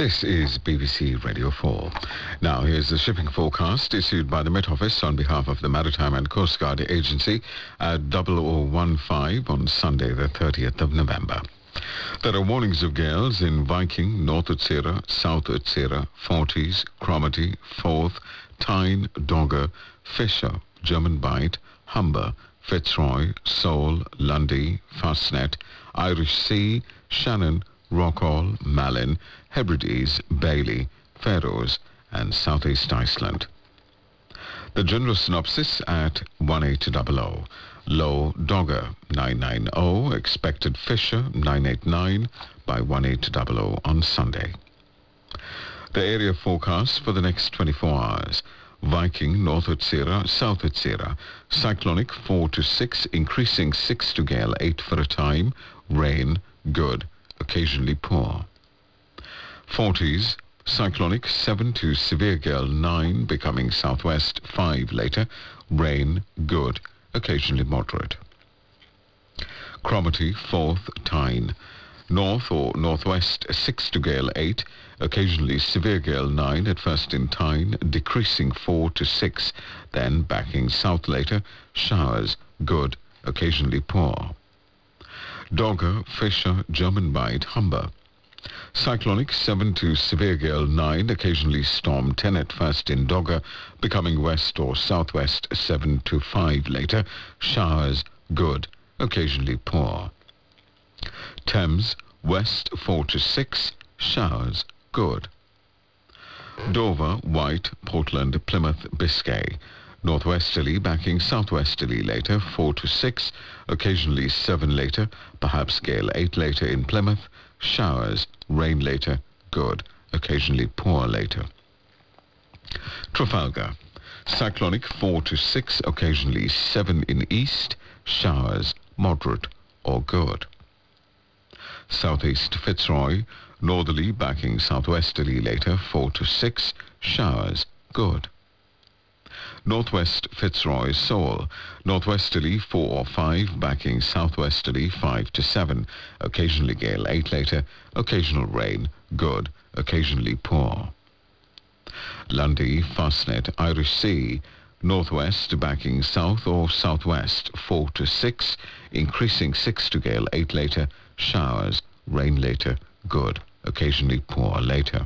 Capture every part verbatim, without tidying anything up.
This is B B C Radio four. Now, here's the shipping forecast issued by the Met Office on behalf of the Maritime and Coast Guard Agency at double oh one five on Sunday, the thirtieth of November. There are warnings of gales in Viking, North Utsira, South Utsira, Forties, Cromarty, Forth, Tyne, Dogger, Fisher, German Bight, Humber, Fitzroy, Seoul, Lundy, Fastnet, Irish Sea, Shannon, Rockall, Malin, Hebrides, Bailey, Faroes and Southeast Iceland. The general synopsis at one eight zero zero. Low Dogger nine nine zero, expected Fisher nine eight nine by one eight zero zero on Sunday. The area forecast for the next twenty-four hours. Viking, North Utsira, South Utsira. Cyclonic four to six, increasing six to gale eight for a time. Rain, good, occasionally poor. Forties, cyclonic seven to severe gale nine, becoming southwest five later. Rain, good, occasionally moderate. Cromarty, Forth, Tyne. North or northwest six to gale eight, occasionally severe gale nine at first in Tyne, decreasing four to six, then backing south later. Showers, good, occasionally poor. Dogger, Fisher, German Bight, Humber. Cyclonic seven to severe gale nine, occasionally storm ten at first in Dogger, becoming west or southwest seven to five later. Showers, good, occasionally poor. Thames, west four to six, showers, good. Dover, White, Portland, Plymouth, Biscay. Northwesterly backing southwesterly later, four to six, occasionally seven later, perhaps gale eight later in Plymouth. Showers, rain later, good, occasionally poor later. Trafalgar, cyclonic four to six, occasionally seven in east. Showers, moderate or good. Southeast Fitzroy, northerly backing southwesterly later, four to six, showers, good. Northwest Fitzroy, Seoul, northwesterly four or five, backing southwesterly five to seven, occasionally gale eight later, occasional rain, good, occasionally poor. Lundy, Fastnet, Irish Sea, northwest backing south or southwest four to six, increasing six to gale eight later, showers, rain later, good, occasionally poor later.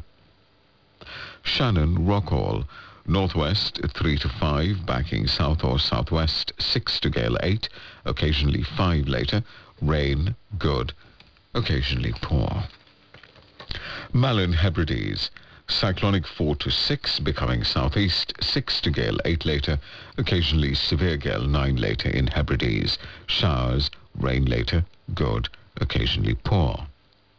Shannon, Rockall, northwest three to five, backing south or southwest six to gale eight, occasionally five later, rain, good, occasionally poor. Malin, Hebrides, cyclonic four to six, becoming southeast six to gale eight later, occasionally severe gale nine later in Hebrides, showers, rain later, good, occasionally poor.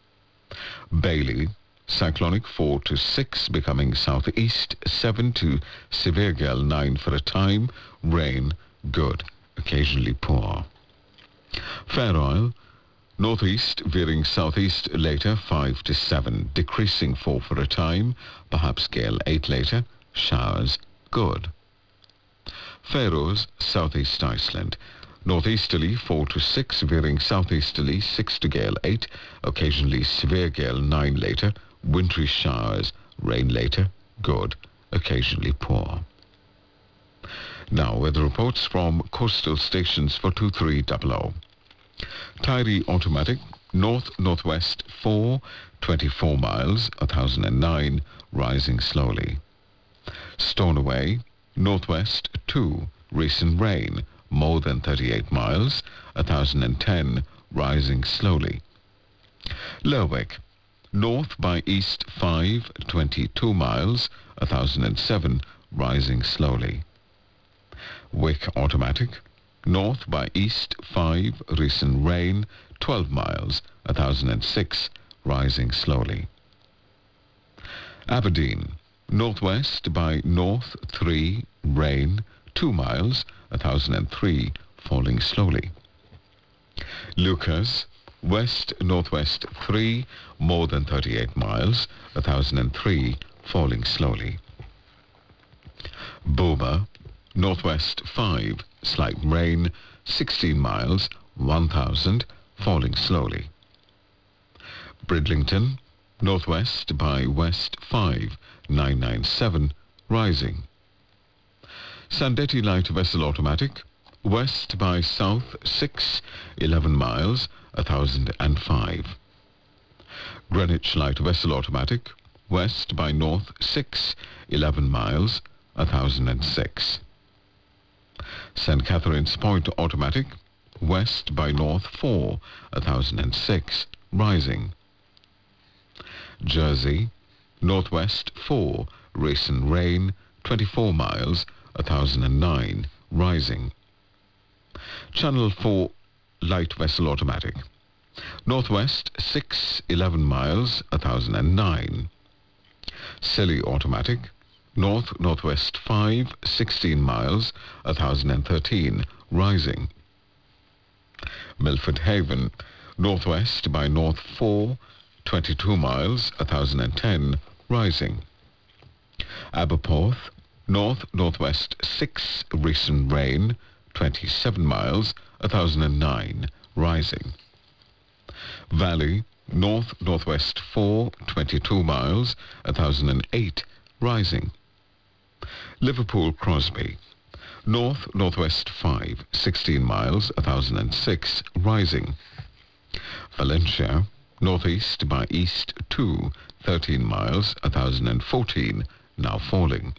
Bailey, cyclonic four to six, becoming southeast seven to severe gale nine for a time, rain, good, occasionally poor. Fair Isle, northeast veering southeast later five to seven, decreasing four for a time, perhaps gale eight later, showers, good. Faroes, southeast Iceland, northeasterly four to six, veering southeasterly six to gale eight, occasionally severe gale nine later, wintry showers, rain later, good, occasionally poor. Now, weather reports from coastal stations for two three zero zero. Tyrie automatic, north-northwest four, twenty-four miles, one thousand nine, rising slowly. Stornoway, northwest two, recent rain, more than thirty-eight miles, one thousand ten, rising slowly. Lerwick, north by east five, twenty-two miles, one thousand seven, rising slowly. Wick automatic, north by east five, recent rain, twelve miles, one thousand six, rising slowly. Aberdeen, northwest by north three, rain, two miles, one thousand three, falling slowly. Lucas, west-northwest three, more than thirty-eight miles, one thousand three, falling slowly. Boba, northwest five, slight rain, sixteen miles, one thousand, falling slowly. Bridlington, Northwest by west five nine nine seven, rising. Sandetti light vessel automatic, west by south six eleven miles, one thousand five. Greenwich light vessel automatic, west by north six eleven miles, one thousand six. Saint Catherine's Point automatic, west by north four one thousand six, rising. Jersey, northwest four, Racing rain, twenty-four miles, one thousand nine, rising. Channel four light vessel automatic, northwest six eleven miles, one thousand nine. Scilly automatic, north northwest five sixteen miles, one thousand thirteen, rising. Milford Haven, northwest by north four twenty-two miles, one thousand ten, rising. Aberporth, north northwest six recent rain, twenty-seven miles, one thousand nine, rising. Valley, north northwest four twenty-two miles, one thousand eight, rising. Liverpool Crosby, north northwest five sixteen miles, one thousand six, rising. Valencia, northeast by east two thirteen miles, one thousand fourteen, now falling.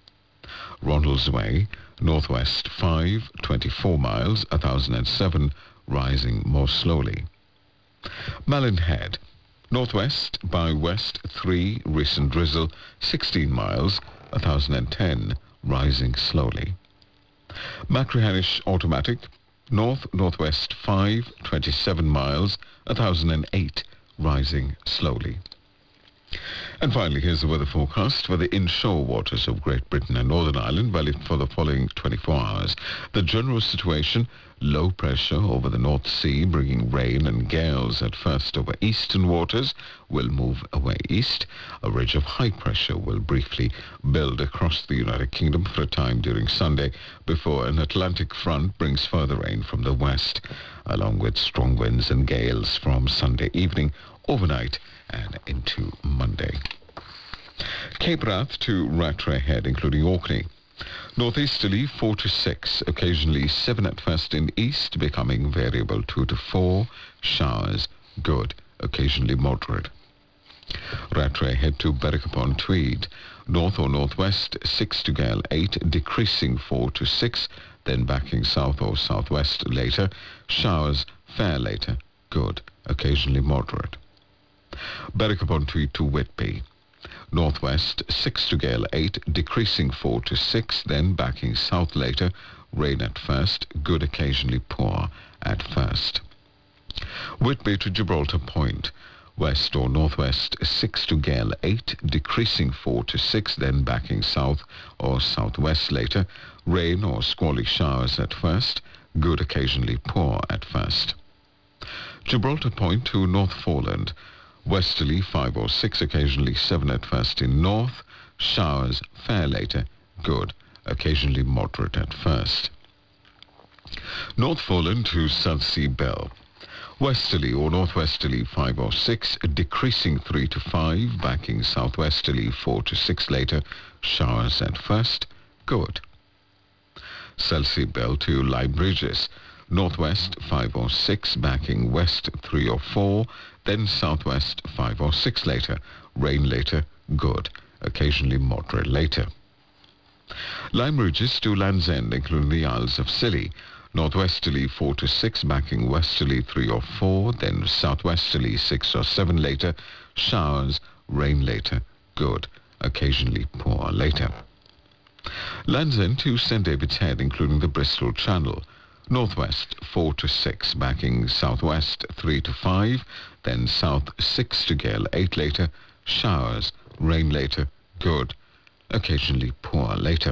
Ronaldsway, northwest five twenty-four miles, one thousand seven, rising more slowly. Malin Head, northwest by west three recent drizzle, sixteen miles, one thousand ten, rising slowly. Machrihanish automatic, north northwest five twenty-seven miles, one thousand eight, rising slowly. And finally, here's the weather forecast for the inshore waters of Great Britain and Northern Ireland valid for the following twenty-four hours. The general situation: low pressure over the North Sea, bringing rain and gales at first over eastern waters, will move away east. A ridge of high pressure will briefly build across the United Kingdom for a time during Sunday before an Atlantic front brings further rain from the west, along with strong winds and gales from Sunday evening, overnight and into Monday. Cape Wrath to Rattray Head, including Orkney. Northeasterly four to six, occasionally seven at first in east, becoming variable two to four, showers, good, occasionally moderate. Rattray Head to Berwick upon Tweed. North or northwest six to gale eight, decreasing four to six, then backing south or southwest later, showers, fair later, good, occasionally moderate. Berwick upon Tweed to Whitby. Northwest six to gale eight, decreasing four to six, then backing south later, rain at first, good occasionally poor at first. Whitby to Gibraltar Point. West or northwest six to gale eight, decreasing four to six, then backing south or southwest later, rain or squally showers at first, good occasionally poor at first. Gibraltar Point to North Foreland. Westerly five or six, occasionally seven at first in north, showers, fair later, good, occasionally moderate at first. North Foreland to Southsea Belle. Westerly or northwesterly five or six, decreasing three to five, backing southwesterly four to six later, showers at first, good. Southsea Belle to Lyme Bridges. Northwest five or six, backing west three or four, then southwest five or six later, rain later, good, occasionally moderate later. Lyme Regis to Land's End, including the Isles of Scilly. Northwesterly four to six, backing westerly three or four, then southwesterly six or seven later, showers, rain later, good, occasionally poor later. Land's End to Saint David's Head, including the Bristol Channel. Northwest four to six, backing southwest three to five, then south six to gale eight later, showers, rain later, good, occasionally poor later.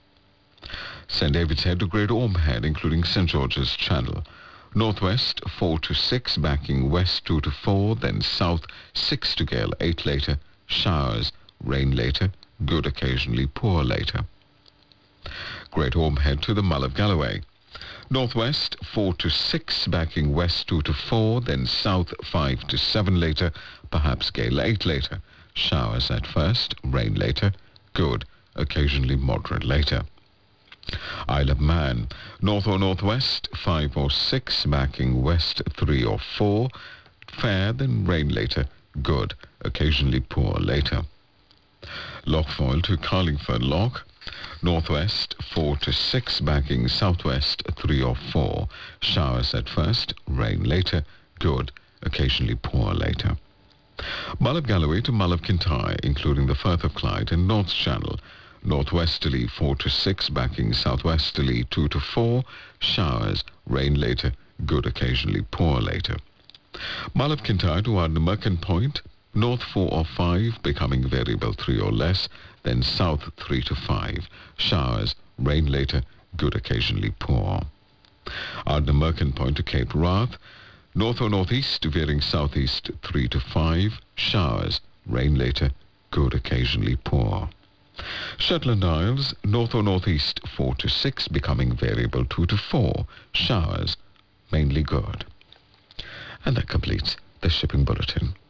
Saint David's Head to Great Orme Head, including Saint George's Channel. Northwest four to six, backing west two to four, then south six to gale eight later, showers, rain later, good, occasionally poor later. Great Orme Head to the Mull of Galloway. Northwest four to six, backing west two to four, then south five to seven later, perhaps gale eight later. Showers at first, rain later, good, occasionally moderate later. Isle of Man, north or northwest five or six, backing west three or four, fair, then rain later, good, occasionally poor later. Lochfoyle to Carlingford Loch, northwest four to six, backing southwest three or four. Showers at first, rain later, good, occasionally poor later. Mull of Galloway to Mull of Kintyre, including the Firth of Clyde and North Channel. Northwesterly four to six, backing southwesterly two to four. Showers, rain later, good, occasionally poor later. Mull of Kintyre to Ardnamurchan Point, north four or five, becoming variable three or less, then south three to five. Showers, rain later, good, occasionally poor. Ardnamurchan Point to Cape Wrath, north or northeast, veering southeast three to five. Showers, rain later, good, occasionally poor. Shetland Isles, north or northeast four to six, becoming variable two to four. Showers, mainly good. And that completes the shipping bulletin.